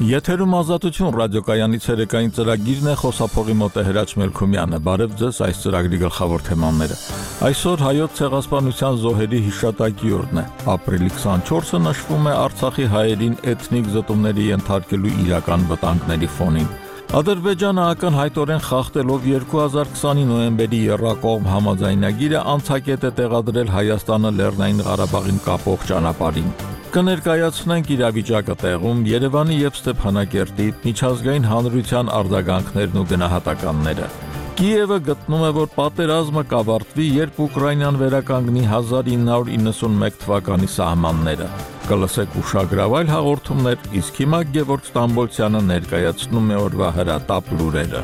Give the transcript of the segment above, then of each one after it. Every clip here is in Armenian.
Եթերում ազատություն ռադիոկայանի ցերեկային ծրագիրն է, խոսափողի մոտ է Հրաչ Մելքումյանը։ Բարև ձեզ, այս ծրագրի գլխավոր թեմաները։ Այսօր հայոց ցեղասպանության զոհերի հիշատակի օրն է։ Ապրիլի 24-ը նշվում է Արցախի հայերին էթնիկ զտումների ենթարկելու իրական վտանգների ֆոնին։ Ադրբեջանը ակնհայտորեն խախտելով 2020-ի նոյեմբերի եռակողմ համաձայնագիրը անցակետ է տեղադրել Հայաստանը Լեռնային Ղարաբաղին կապող ճանապարհին։ Կներկայացնենք իրավիճակը տեղում, Երևանի եւ Ստեփանակերտի միջազգային հանրության արձագանքներն ու գնահատականները։ Կիևը գտնում է, որ պատերազմը կավարտվի, երբ Ուկրաինան վերականգնի 1991 թվականի սահմանները։ Կլսեք ուշագրավայր հաղորդումներ, իսկ հիմա Գևորգ Ստամբոլցյանը ներկայացնում է օրվա հրատապ լուրերը։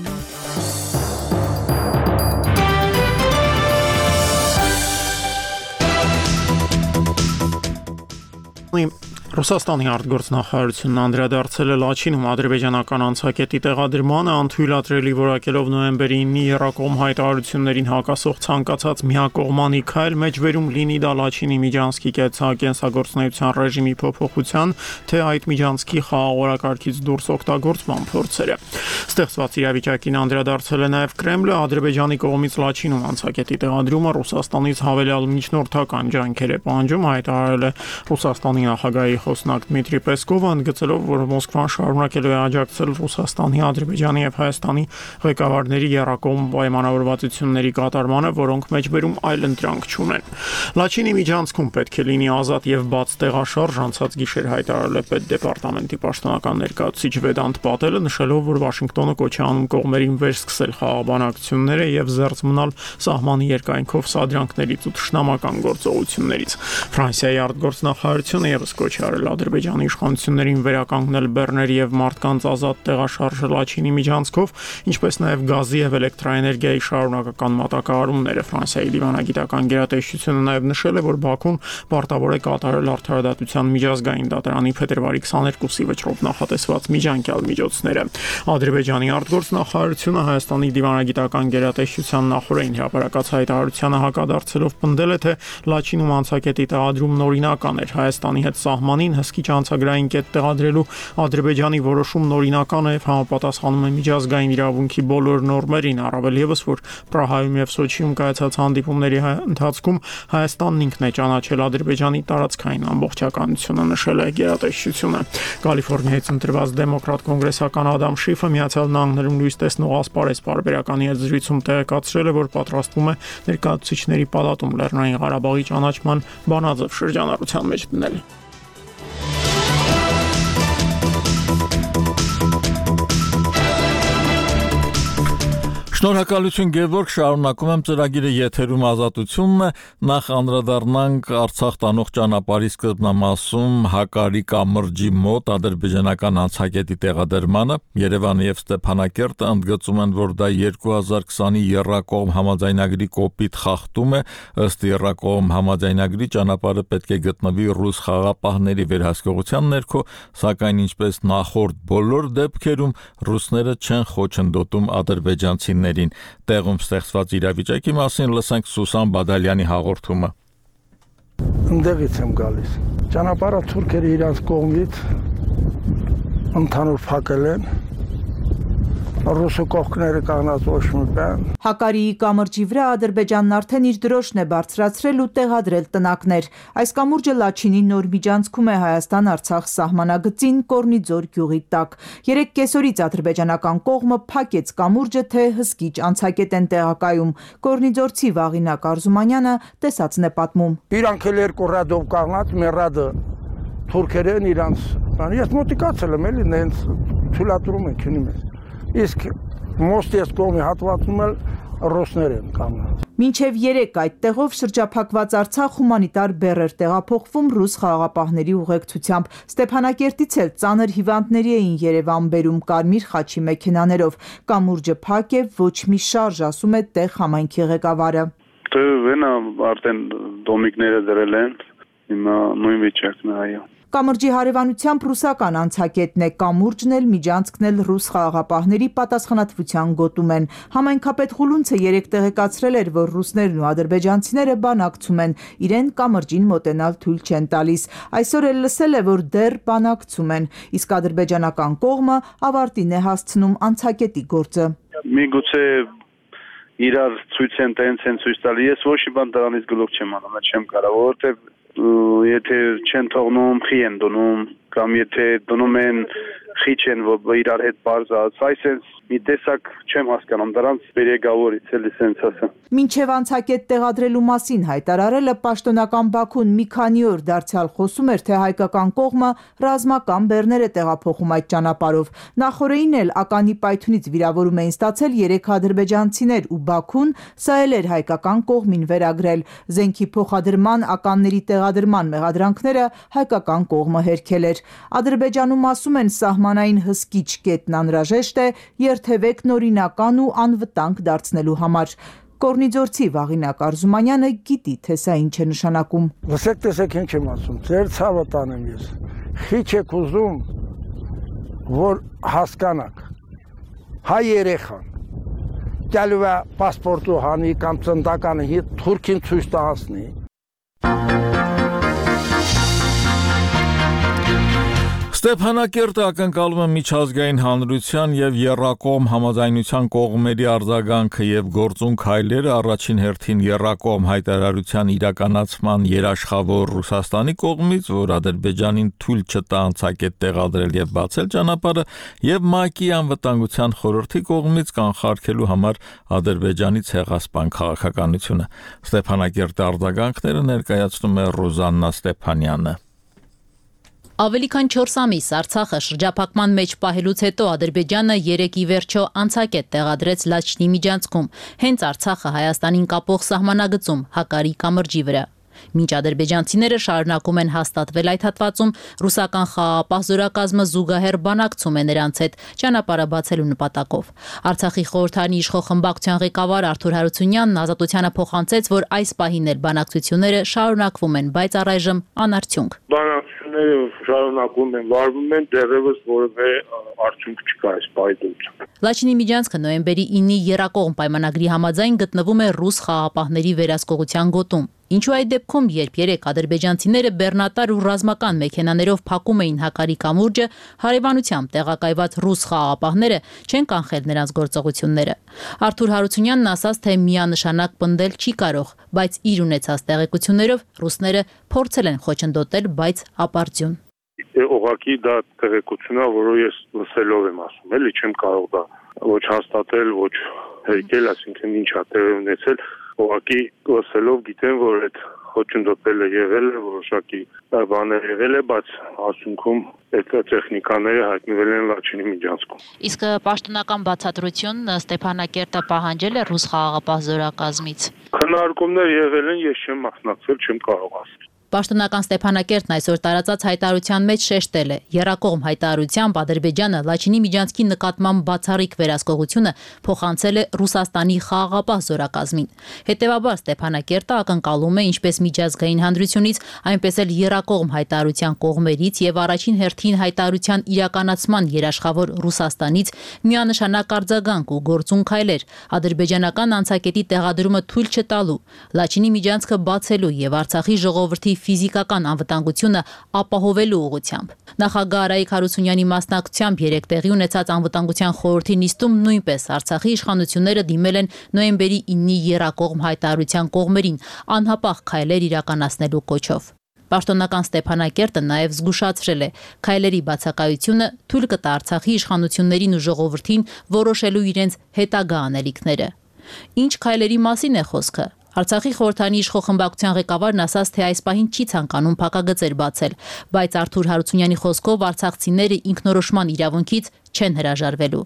Ռուսաստանի արտգործնախարարությունն անդրադարձել է Լաչինում ադրբեջանական անցակետի տեղադրմանը, անթույլատրելի որակելով նոյեմբերի 9-ի եռակողմ հայտարարություններին հակասող ցանկացած միակողմանի քայլ մեջբերում լինի դա Լաչինի Միջանցքի կենսագործունեության ռեժիմի փոփոխության, թե այդ Միջանցքի խաղաղօրակարգից դուրս օգտագործման փորձերը։ Ստեղծված իրավիճակին անդրադարձել է նաև Կրեմլը, Ադրբեջանի կողմից Լաչինում անցակետի տեղադրումը Ռուսաստանից հավելյալ միջնորդական ջանքեր է պահանջում, հայտարարել է Ռուսաստանի նախագահի խոսնակ Դմիտրի Պեսկովը, ընդգծելով, որ Մոսկվան շարունակելու է աջակցել Ռուսաստանի, Ադրբեջանի եւ Հայաստանի ղեկավարների եռակողմ պայմանավորվածությունների կատարմանը, որոնք մեջբերում այլընտրանք չունեն։ Լաչինի միջանցքում պետք է լինի ազատ եւ բաց տեղաշարժ, անցած գիշեր հայտարարել է պետդեպարտամենտի պաշտոնական ներկայացուցիչ Վեդանտ Պատելը, նշելով, որ Վաշինգտոնը կոչ է անում կողմերին վերսկսել խաղաբանակցությունները եւ զերծ մնալ սահմանի երկայնքով սադրանքներից ու թշնամական գործողություններից։ Ֆրանսիայի արտգործնախարարությունը եւս կոչ է արել Ադրբեջանի իշխանություններին վերականգնել բեռների եւ մարդկանց ազատ տեղաշարժը Լաչինի միջանցքով, ինչպես նաեւ գազի եւ էլեկտրաէներգիայի շարունակական մատակարարումները։ Ֆրանսիայի դիվանագիտական գերատեսչությունը նաեւ նշել է, որ Բաքուն պարտավոր է կատարել Արդարադատության միջազգային դատարանի փետրվարի 22-ի վճռով նախատեսված միջանկյալ միջոցները։ Ադրբեջանի արտգործնախարարությունը Հայաստանի դիվանագիտական գերատեսչության նախորդին հրապարակած հայտարարությանը հակադարձելով պնդել է, թե Լաչինում անցակետի տեղադրումն օրինական էր Հայաստանի հետ սահմանին հսկիչ անցագրային կետ տեղադրելու Ադրբեջանի որոշումն օրինական է եւ համապատասխանում է միջազգային իրավունքի բոլոր նորմերին, առավել եւս, որ Պրահայում եւ Սոչիում կայացած հանդիպումների ընթացքում Հայաստանն ինքն է ճանաչել Ադրբեջանի տարածքային ամբողջականությունը, նշել է գերատեսչությունը։ Կալիֆոռնիայից ընտրված դեմոկրատ կոնգրեսական Ադամ Շիֆը Միացյալ Նահանգներում լույս տեսնող ասպարեզ պարբերականի հետ զրույցում տեղեկացրել է, որ պատրաստվում է ներկայացուցիչների պալատում Լեռնային Ղարաբաղի ճանաչման բանաձև շրջանառության մեջ դնել։ Շնորհակալություն Գևորգ, շարունակում եմ ծրագիրը եթերում ազատությունն է, նախ անդրադառնանք Արցախ տանող ճանապարհի սկզբնամասում Հակարի կամրջի մոտ ադրբեջանական անցակետի տեղադրմանը։ Երևանը եւ Ստեփանակերտը ընդգծում են, որ դա 2020-ի եռակողմ համաձայնագրի կոպիտ խախտում է, ըստ եռակողմ համաձայնագրի ճանապարհը պետք է գտնվի ռուս խաղապահների վերահսկողության ներքո, սակայն ինչպես նախորդ բոլոր դեպքերում ռուսները չեն խոչընդոտում ադրբեջանցիներին։ Տեղում ստեղծված իրավիճակի մասին լսենք Սուսան Բադալյանի հաղորդումը։ Ընդեղից եմ գալիս։ Ճանապարհը թուրքերը իրաց կողմից ընդհանուր փակել են։ Ռուսը կողքները կանգնած ոչ մի բան։ Հակարիի կամրջի վրա Ադրբեջանն արդեն իր դրոշն է բարձրացրել ու տեղադրել տնակներ։ Այս կամուրջը Լաչինի նոր միջանցքում է Հայաստան-Արցախ սահմանագծին Կորնիձոր գյուղի տակ։ 3 կեսօրից ադրբեջանական կողմը փակեց կամուրջը, թե հսկիչ անցակետ են տեղակայում։ Կորնիձորցի Վաղինակ Արզումանյանը տեսածն է պատմում։ Իրանք էլ երկու ռադով կանգնած, մեր ռադը թուրքերեն իրանց։ Ես մոտիկացել եմ, էլի նենց թույլատրում են քնի մեզ։ Իսկ մոստես կողմի հատվածում էլ ռուսներ են կանգնած։ Մինչև 3 այդ տեղով շրջափակված Արցախ հումանիտար բեռ էր տեղափոխվում ռուս խաղաղապահների ուղեկցությամբ։ Ստեփանակերտից էլ ծանր հիվանդների էին Երևան բերում կարմիր խաչի մեքենաներով։ Կամուրջը փակ է, ոչ մի շարժ, ասում է տեղ համայնքի ղեկավարը։ Դե վենա արդեն դոմիկները դրել են, հիմա նույն վիճակն է, այո։ Կամրջի հարևանությամբ ռուսական անցակետն է, կամուրջն էլ միջանցքն էլ ռուս խաղաղապահների պատասխանատվության գոտում են։ Համայնքապետ Խուլունցը երեկ տեղեկացրել էր, որ ռուսներն ու ադրբեջանցիները բանակցում են, իրեն կամրջին մոտենալ թույլ չեն տալիս։ Այսօր էլ լսել է, որ դեռ բանակցում են, իսկ ադրբեջանական կողմը ավարտին է հասցնում անցակետի գործը։ Միգուցե իրար ցույց են ցույց տալի, ես ոչ մի բան դրանից գլուխ չեմ անում, չեմ կարող, որովհետև եթե չեն թողնում, խի են դնում, կամ եթե դնում են, խի չեն, որ իրար հետ բարձած, այսպես մի տեսակ չեմ հասկանում, դրանց բերեգավորից էլի սենց ասեմ։ Մինչև անցակետ տեղադրելու մասին հայտարարելը պաշտոնական Բաքուն մի քանի օր դարձյալ խոսում էր, թե հայկական կողմը ռազմական բեռներ է տեղափոխում այդ ճանապարհով։ Նախորդին էլ ականի պայթյունից վիրավորում էին ստացել 3 ադրբեջանցիներ ու Բաքուն սա էլ էր հայկական կողմին վերագրել։ Զենքի փոխադրման, ականների տեղադրման մեղադրանքները հայկական կողմը հերքել էր։ Ադրբեջանում ասում են սահմանային հսկիչ կետն անհրաժեշտ է երթևեկն օրինական ու անվտանգ դարձնելու համար։ Կորնիձորցի Վաղինակ Արզումանյանը գիտի, թե սա ինչ է նշանակում։ Լսեք, տեսեք ինչ եմ ասում, ձեր ցավը տանեմ ես։ Խիչ եք ուզում, որ հասկանաք։ Հայ երեխան գալու է պասպորտը հանի կամ ծնդականը թուրքին ցույց տասնի։ Ստեփանակերտը ակնկալում է միջազգային հանրության եւ եռակողմ համաձայնության կողմերի արձագանքը եւ գործուն քայլերը առաջին հերթին եռակողմ հայտարարության իրականացման երաշխավոր Ռուսաստանի կողմից, որ Ադրբեջանին թույլ չտա անցակետ տեղադրել եւ բացել ճանապարհը, եւ ՄԱԿ-ի անվտանգության խորհրդի կողմից կանխարգելու համար Ադրբեջանի ցեղասպան քաղաքականությունը։ Ստեփանակերտի արձագանքները ներկայացնում է Ռոզաննա Ստեփանյանը։ Ավելի քան 4 ամիս Արցախը շրջափակման մեջ պահելուց հետո Ադրբեջանը երեկ ի վերջո անցակետ տեղադրեց Լաչինի միջանցքում, հենց Արցախը Հայաստանին կապող սահմանագծում Հակարի կամրջի վրա։ Մինչ ադրբեջանցիները շարունակում են հաստատվել այդ հատվածում, ռուսական խաղաղապահ զորակազմը զուգահեռ բանակցում է նրանց հետ ճանապարհը բացելու նպատակով։ Արցախի խորհրդարանի իշխող խմբակցության ղեկավար Արթուր Հարությունյանն Ազատությանը փոխանցեց, որ այս պահին էլ բանակցությունները շարունակվում են, բայց առայժմ անարդյունք։ Բանակցությունները շարունակվում են, վարվում են, դեռևս որևէ արդյունք չկա այս պայմաններում։ Լաչինի միջանցքը նոյեմբերի 9-ի եռակողմ պայմանագրի համաձայն գտնվում է ռուս խաղաղապահների վերահսկողության գոտում։ Ինչու այդ դեպքում, երբ երեք ադրբեջանցիները բեռնատար ու ռազմական մեքենաներով փակում էին Հակարի կամուրջը, հարևանությամբ տեղակայված ռուս խաղաղապահները չեն կանխել նրանց գործողությունները։ Արթուր Հարությունյանն ասաց, թե միանշանակ պնդել չի կարող, բայց իր ունեցած տեղեկություններով ռուսները փորձել են խոչընդոտել, բայց ապարդյուն։ Ուղղակի դա տեղեկությունն է, որը ես լսելով եմ ասում, էլի չեմ կարող դա ոչ հաստատել, ոչ հերքել, այսինքն ինչ է տեղի ունեցել, ուղղակի լսելով գիտեմ, որ այդ խոչընդոտելը եղել է, որոշակի բաներ եղել է, բայց ասունքում այդ տեխնիկաները հայտնվել են Լաչինի միջանցքում։ Իսկ պաշտոնական բացատրություն Ստեփանակերտը պահանջել է ռուս խաղաղապահ զորակազմից։ Քննարկումներ եղել են, ես չեմ մասնակցել, չեմ կարող ասել։ Պաշտոնական Ստեփանակերտն այսօր տարածած հայտարարության մեջ շեշտել է. եռակողմ հայտարարությամբ Ադրբեջանը Լաչինի միջանցքի նկատմամբ բացառիկ վերահսկողությունը փոխանցել է Ռուսաստանի խաղաղապահ զորակազմին։ Հետևաբար Ստեփանակերտը ակնկալում է ինչպես միջազգային հանրությունից, այնպես էլ եռակողմ հայտարարության կողմերից եւ առաջին հերթին հայտարարության իրականացման երաշխավոր Ռուսաստանից միանշանակ արձագանք ու գործուն քայլեր ադրբեջանական անցակետի տեղադրումը թույլ չտալու, Լաչինի միջանցքը բացելու եւ Արցախի ժողովրդի ֆիզիկական անվտանգությունը ապահովելու ուղղությամբ։ Նախագահ Արայիկ Հարությունյանի մասնակցությամբ երեկ տեղի ունեցած անվտանգության խորհրդի նիստում նույնպես Արցախի իշխանությունները դիմել են նոյեմբերի 9-ի եռակողմ հայտարարության կողմերին անհապաղ քայլեր իրականացնելու կոչով։ Պաշտոնական Ստեփանակերտը նաև զգուշացրել է քայլերի բացակայությունը թույլ կտա Արցախի իշխանություններին ու ժողովրդին որոշելու իրենց հետագա անելիքները։ Ինչ քայլերի մասին է խոսքը։ Արցախի խորհրդարանի իշխող խմբակցության ղեկավարն ասաց, թե այս պահին չի ցանկանում փակագծեր բացել, բայց Արթուր Հարությունյանի խոսքով արցախցիները ինքնորոշման իրավունքից չեն հրաժարվելու։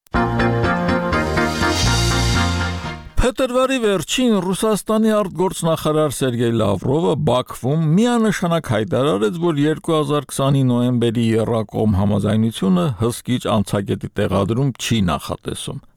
Փետրվարի վերջին Ռուսաստանի արտգործնախարար Սերգեյ Լավրովը Բաքվում միանշանակ հայտարարեց, որ 2020-ի նոյեմբերի եռակողմ համաձայնությունը հսկիչ անցակետի տեղադրում չի նախատեսում։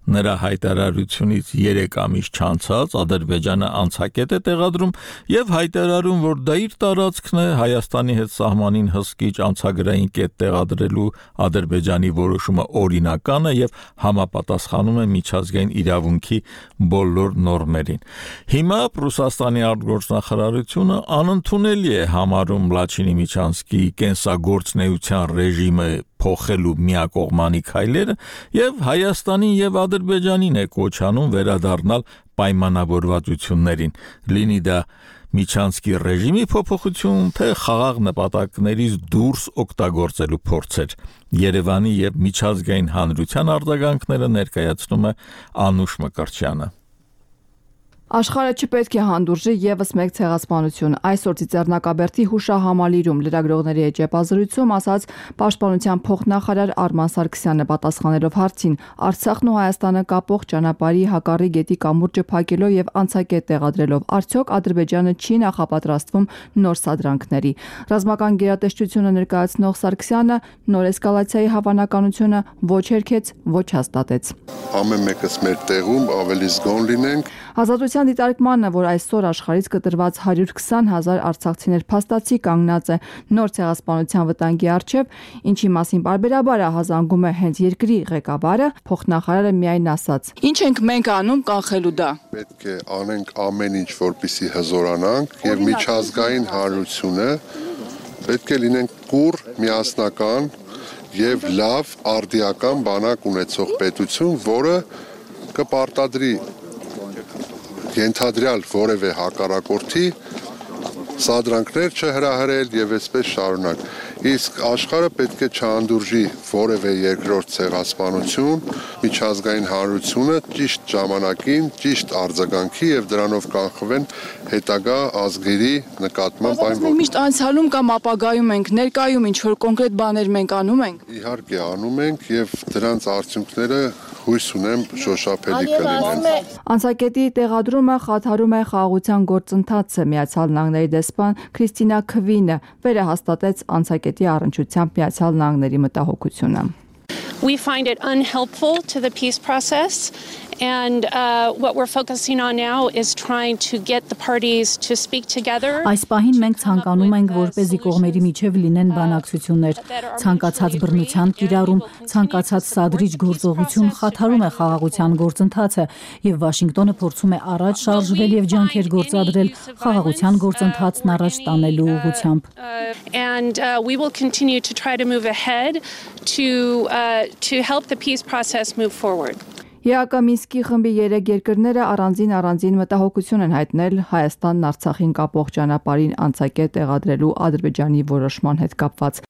Նրա հայտարարությունից 3 ամիս չանցած Ադրբեջանը անցակետ է տեղադրում եւ հայտարարում, որ դա իր տարածքն է Հայաստանի հետ սահմանին հսկիչ անցագրային կետ տեղադրելու Ադրբեջանի որոշումը օրինական է եւ համապատասխանում է միջազգային իրավունքի բոլոր նորմերին։ Հիմա Ռուսաստանի արտգործնախարարությունը անընդունելի է համարում Լաչինի Միչանսկի կենսագործնեության ռեժիմը փոխելու միակողմանի քայլերը եւ Հայաստանին եւ Ադրբեջանին է կոչ անում վերադառնալ պայմանավորվածություններին, լինի դա Միչանսկի ռեժիմի փոփոխություն, թե խաղաղ նպատակներից դուրս օգտագործելու փորձեր։ Երևանի եւ միջազգային հանրության արձագանքները ներկայացնում է Անուշ Մկրտչյանը։ Աշխարհը չպետք է հանդուրժի եւս մեկ ցեղասպանություն։ Այսօր Ծիծեռնակաբերդի հուշահամալիրում լրագրողների հետ ճեպազրույցում ասաց Պաշտպանության փոխնախարար Արման Սարգսյանը պատասխանելով հարցին Արցախն ու Հայաստանը կապող ճանապարհի հակառի գետի կամուրջը փակելով եւ անցակետ տեղադրելով արդյոք Ադրբեջանը չի նախապատրաստվում նոր սադրանքների։ Ռազմական գերատեսչությունը ներկայացնող Սարգսյանը նոր էսկալացիայի հավանականությունը ոչ հերքեց, ոչ հաստատեց։ Ամեն մեկս մեր տեղում ավելի զգոն լինենք։ Ազատության դիտարկմանը, որ այսօր աշխարհից կտրված 120,000 արցախցիներ փաստացի կանգնած է նոր ցեղասպանության վտանգի առջև, ինչի մասին բարբերաբար հազանգում է հենց երկրի ղեկավարը, փոխնախարարը միայն ասաց. Ինչ ենք մենք անում կանխելու դա։ Պետք է անենք ամեն ինչ, որպեսզի հզորանանք եւ միջազգային հանրությունը պետք է լինենք կուռ, միասնական եւ լավ արդիական բանակ ունեցող պետություն, որը կպարտադրի ենթադրյալ որևէ հակառակորդի սադրանքներ չհրահրել եւ այսպես շարունակ։ Իսկ աշխարհը պետք է չհանդուրժի որևէ երկրորդ ցեղասպանություն, միջազգային հանրությունը ճիշտ ժամանակին, ճիշտ արձագանքի եւ դրանով կանխվեն հետագա ազգերի նկատմամբ այն որ միշտ անցյալում կամ ապագայում ենք, ներկայում ինչ որ կոնկրետ բաներ մենք անում ենք։ Իհարկե անում ենք եւ դրանց արդյունքները հույս ունեմ շոշափելի կլինեն։ Անցակետի տեղադրումը խաթարում է խաղաղության գործընթացը, Միացյալ Նահանգների դեսպան Քրիստինա Քվինը վերահաստատեց անցակետի առնչությամբ Միացյալ Նահանգների մտահոգությունը։ We find it unhelpful to the peace process. And what we're focusing on now is trying to get the parties to speak together. Այս պահին մենք ցանկանում ենք, որպեսզի կողմերի միջև լինեն բանակցություններ, ցանկացած բռնության կիրառում, ցանկացած սադրիչ գործողություն խաթարում է խաղաղության գործընթացը, եւ Վաշինգտոնը փորձում է առաջ շարժվել եւ ջանքեր գործադրել խաղաղության գործընթացն առաջ տանելու ուղղությամբ։ And we will continue to try to move ahead to help the peace process move forward. ԵԱԿ Մինսկի խմբի 3 երկրները առանձին մտահոգություն են հայտնել Հայաստանն Արցախին կապող ճանապարհին անցակետ տեղադրելու Ադրբեջանի որոշման հետ կապված։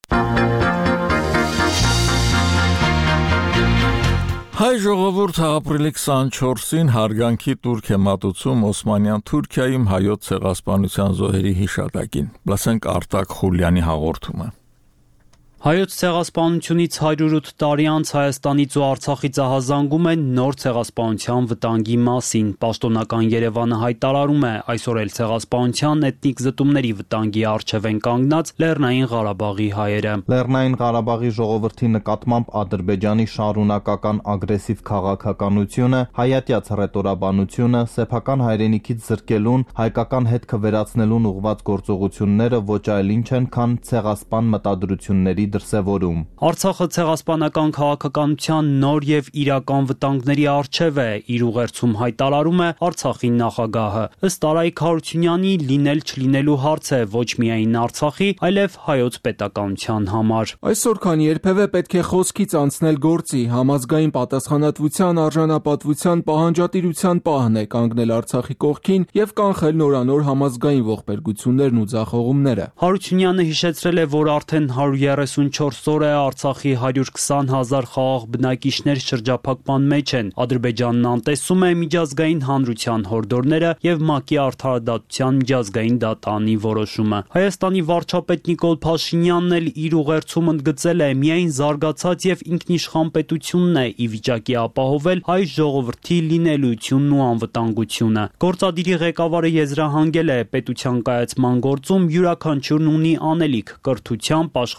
Հայ ժողովուրդը ապրիլի 24-ին հարգանքի տուրք է մատուցում Օսմանյան Թուրքիայում հայոց ցեղասպանության զոհերի հիշատակին։ Լսենք Արտակ Խուլյանի հաղորդումը։ Հայոց ցեղասպանությունից 108 տարի անց Հայաստանից ու Արցախից ահազանգում են նոր ցեղասպանության վտանգի մասին։ Պաշտոնական Երևանը հայտարարում է, այսօր էլ ցեղասպանության էթնիկ զտումների վտանգի առջև են կանգնած Լեռնային Ղարաբաղի հայերը։ Լեռնային Ղարաբաղի ժողովրդի նկատմամբ Ադրբեջանի շարունակական ագրեսիվ քաղաքականությունը, հայատյաց հռետորաբանությունը, սեփական հայրենիքից զրկելուն, հայկական հետքը վերացնելուն ուղղված գործողությունները ոչ այլ ինչ են, քան ցեղասպան մտադրությունների դրսևորում։ Արցախը ցեղասպանական քաղաքականության նոր եւ իրական վտանգների առջև է, իր ուղերձում հայտարարում է Արցախի նախագահը։ Ըստ Արայիկ Հարությունյանի լինել չլինելու հարց է ոչ միայն Արցախի, այլև հայոց պետականության համար։ Այսօր քան երբևէ պետք է խոսքից անցնել գործի, համազգային պատասխանատվության, արժանապատվության, պահանջատիրության պահն է կանգնել Արցախի կողքին եւ կանխել նորանոր համազգային ողբերգություններն ու ձախողումները։ Հարությունյանը հիշեցրել է, որ արդեն 134 օր է Արցախի 120,000 խաղաղ բնակիչներ շրջափակման մեջ են։ Ադրբեջանն անտեսում է միջազգային հանրության հորդորները եւ ՄԱԿ-ի արդարադատության միջազգային դատարանի որոշումը։ Հայաստանի վարչապետ Նիկոլ Փաշինյանն էլ իր ուղերձում ընդգծել է միայն զարգացած եւ ինքնիշխան պետությունն է ի վիճակի ապահովել հայ ժողովրդի լինելությունն ու անվտանգությունը։ Գործադիրի ղեկավարը եզրահանգել է պետության կայացման գործում յուրաքանչյուրն ունի անելիք կրթությամբ, աշխատանքով,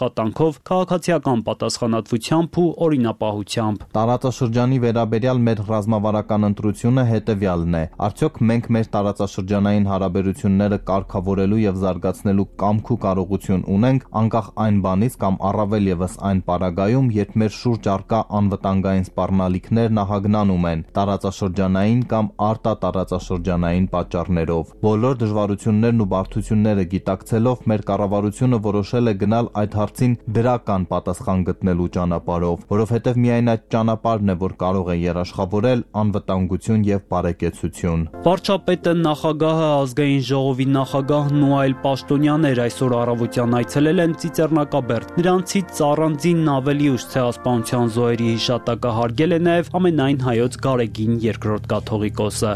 ելնելով քաղաքացիական պատասխանատվությամբ ու օրինապահությամբ։ Տարածաշրջանի վերաբերյալ մեր ռազմավարական ընտրությունը հետևյալն է. արդյոք մենք մեր տարածաշրջանային հարաբերությունները կարգավորելու եւ զարգացնելու կամք ու կարողություն ունենք, անկախ այն բանից կամ առավել եւս այն պարագայում, երբ մեր շուրջ առկա անվտանգային սպառնալիքներ նախագնանում են տարածաշրջանային կամ արտատարածաշրջանային պատճառներով։ Բոլոր դժվարություններն ու բարդությունները գիտակցելով մեր կառավարությունը որոշել է գնալ այդ հարցին դրական պատասխան գտնելու ճանապարհով, որովհետեւ միայն այդ ճանապարհն է, որ կարող է երաշխավորել անվտանգություն եւ բարեկեցություն։ Վարչապետը, նախագահը, ազգային ժողովի նախագահն ու այլ պաշտոնյաներ այսօր առավոտյան այցելել են Ծիծեռնակաբերդ։ Նրանցից առանձին ավելի ուշ ցեղասպանության զոհերի հիշատակը հարգել է նաև ամենայն հայոց Գարեգին II կաթողիկոսը։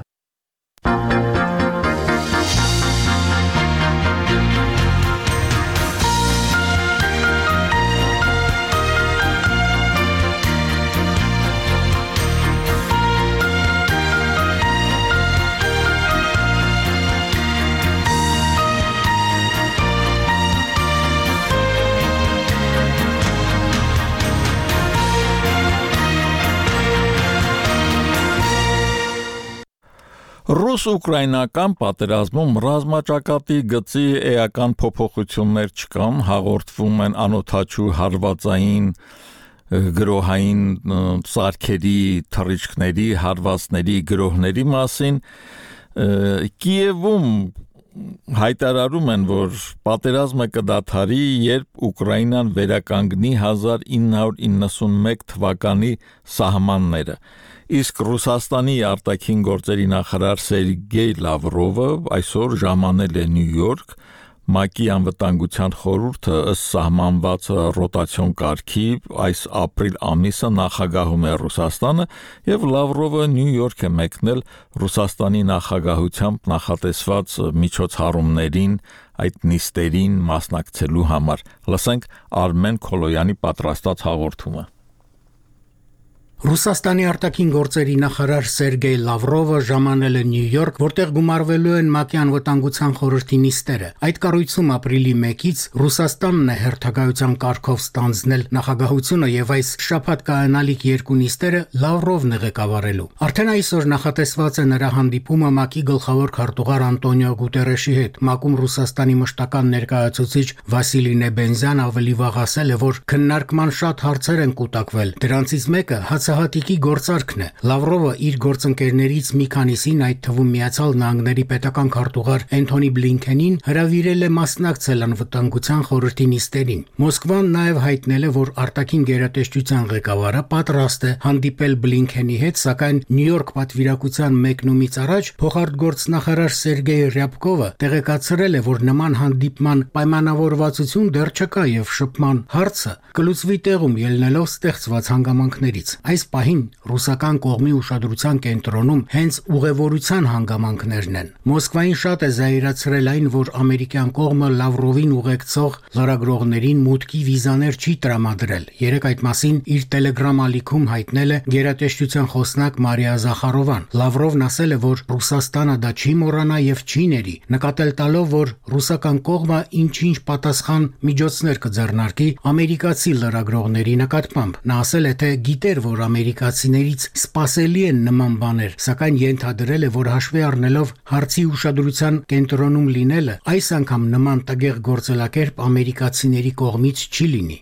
Ռուս-ուկրաինական պատերազմում ռազմաճակատի գծի էական փոփոխություններ չկան, հաղորդվում են անօթաչու հարվածային գրոհային սարքերի, թռիչքների, հարվածների, գրոհների մասին։ Կիևում հայտարարում են, որ պատերազմը կդադարի, երբ Ուկրաինան վերականգնի 1991 թվականի սահմանները։ Իսկ Ռուսաստանի արտաքին գործերի նախարար Սերգեյ Լավրովը այսօր ժամանել է Նյու Յորք ՄԱԿ-ի անվտանգության խորհուրդը ըստ սահմանված ռոտացիոն կարգի այս ապրիլ ամիսը նախագահում է Ռուսաստանը եւ Լավրովը Նյու Յորք է մեկնել Ռուսաստանի նախագահությամբ նախատեսված միջոցառումներին, այդ նիստերին մասնակցելու համար։ Լսենք Արմեն Քոլոյանի պատրաստած հաղորդումը։ Ռուսաստանի արտաքին գործերի նախարար Սերգեյ Լավրովը ժամանել է Նյու Յորք, որտեղ գումարվելու են ՄԱԿ-ի անվտանգության խորհրդի նիստերը։ Այդ կառույցում ապրիլի 1-ից Ռուսաստանն է հերթագայության կարգով ստանձնել նախագահությունը եւ այս շաբաթ կայանալիք երկու նիստերը Լավրովն է ղեկավարելու։ Արդեն այսօր նախատեսված է նրա հանդիպումը ՄԱԿ-ի գլխավոր քարտուղար Անտոնիո Գուտերեշի հետ։ ՄԱԿ-ում Ռուսաստանի մշտական ներկայացուցիչ Վասիլի Նեբենզյան ավելի վաղ ասել է, որ քննարկման շատ հարցեր են կուտակվել։ Դրանցից մեկը հացահատիկի գործարքն է։ Լավրովը իր գործընկերներից մի քանիսին, այդ թվում Միացյալ Նահանգների պետական քարտուղար Էնթոնի Բլինքենին հրավիրել է մասնակցել անվտանգության խորհրդի նիստերին։ Մոսկվան նաև հայտնել է, որ արտաքին գերատեսչության ղեկավարը պատրաստ է հանդիպել Բլինքենի հետ, սակայն Նյու Յորք պատվիրակության մեկնումից առաջ փոխարտգործնախարար Սերգեյ Ռյաբկովը տեղեկացրել է, որ նման հանդիպման պայմանավորվածություն դեռ չկա եւ շփման հարցը կլուծվի տեղում ելնելով ստեղծված հանգամանքներից։ Այս պահին ռուսական կողմի ուշադրության կենտրոնում հենց ուղևորության հանգամանքներն են։ Մոսկվային շատ է զայրացրել այն, որ ամերիկյան կողմը Լավրովին ուղեկցող լրագրողներին մուտքի վիզաներ չի տրամադրել։ Երեկ այդ մասին իր Telegram ալիքում հայտնել է գերատեսչության խոսնակ Մարիա Զախարովան։ Լավրովն ասել է, որ Ռուսաստանը դա չի մոռանա եւ չի ների, նկատել տալով, որ ռուսական կողմը ինչ-ինչ պատասխան միջոցներ կձեռնարկի ամերիկացի լրագրողների նկատմամբ։ Նա ասել է, թե գիտեր, որ ամերիկացիներից սպասելի են նման բաներ, սակայն ենթադրել է, որ հաշվի առնելով հարցի ուշադրության կենտրոնում լինելը, այս անգամ նման տգեղ գործելակերպ ամերիկացիների կողմից չի լինի։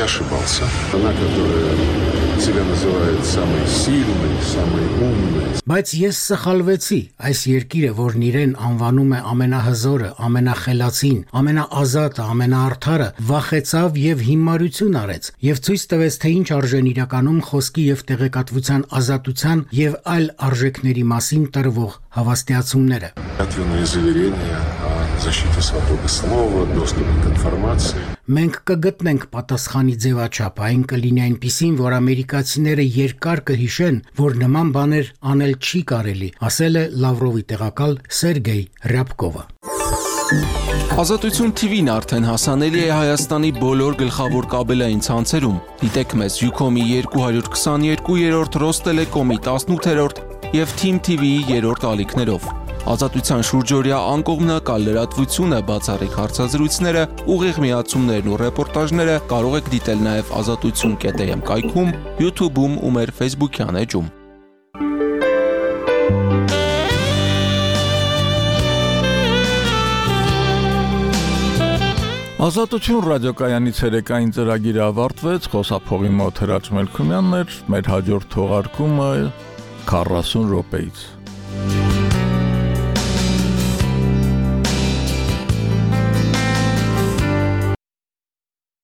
Բայց ես սխալվեցի։ Այս երկիրը, որն իրեն անվանում է ամենահզորը, ամենախելացին, ամենաազատը, ամենաարդարը, վախեցավ եւ հիմարություն արեց եւ ցույց տվեց, թե ինչ արժեն իրականում խոսքի եւ տեղեկատվության ազատության եւ այլ արժեքների մասին տրվող հավաստիացումները։ Մենք կգտնենք պատասխանի ձևաչափ, այն կլինի այնպիսին, որ ամերիկացիները երկար կհիշեն, որ նման բաներ անել չի կարելի, ասել է Լավրովի տեղակալ Սերգեյ Ռյաբկովը։ Ազատություն TV-ն արդեն հասանելի է Հայաստանի բոլոր գլխավոր կաբելային ցանցերում։ Դիտեք մեզ Ucom-ի 222-րդ, Rosttelecom-ի 18-րդ եւ Team TV-ի 3-րդ ալիքներով։ Ազատության շուրջօրյա անկողմնակալ լրատվությունը, բացառիկ հարցազրույցները, ուղիղ միացումներն ու ռեպորտաժները կարող եք դիտել նաև azatutsun.am կայքում, YouTube-ում ու մեր Facebook-յան էջում։ Ազատություն ռադիոկայանի ցերեկային ծրագիրը ավարտվեց, խոսափողի մոտ Հրաչ Մելքումյանն էր, մեր հաջորդ թողարկումը 40 րոպեից։